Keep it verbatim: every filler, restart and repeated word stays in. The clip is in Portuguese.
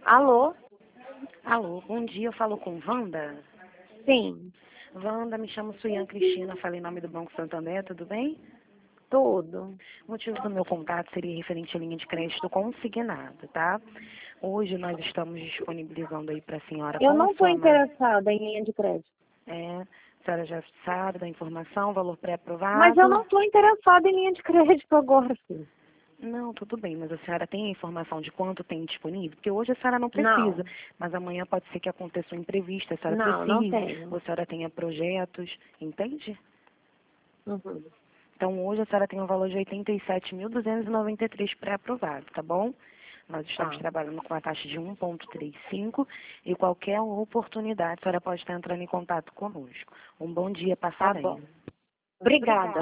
Alô? Alô, bom dia, eu falo com Wanda. Sim, Wanda, me chamo Suian Cristina, falo em nome do Banco Santander, tudo bem? tudo. O motivo do meu contato seria referente à linha de crédito consignada, tá? Hoje nós estamos disponibilizando aí para a senhora Eu com a não estou sua ma- interessada em linha de crédito. é, a senhora já sabe da informação, valor Mas eu pré-aprovado. não estou interessada em linha de crédito agora, filho. Não, tudo bem, mas a senhora tem a informação de quanto tem disponível? Porque hoje a senhora não precisa, Não, mas amanhã pode ser que aconteça um imprevisto, a senhora não, não precise, ou tenho. a senhora tenha projetos, entende? Uhum. Então, hoje a senhora tem um valor de oitenta e sete mil duzentos e noventa e três pré-aprovado, tá bom? Nós estamos Tá, trabalhando com a taxa de um vírgula trinta e cinco e qualquer oportunidade a senhora pode estar entrando em contato conosco. Um bom dia, tá passarem. bom. Obrigada.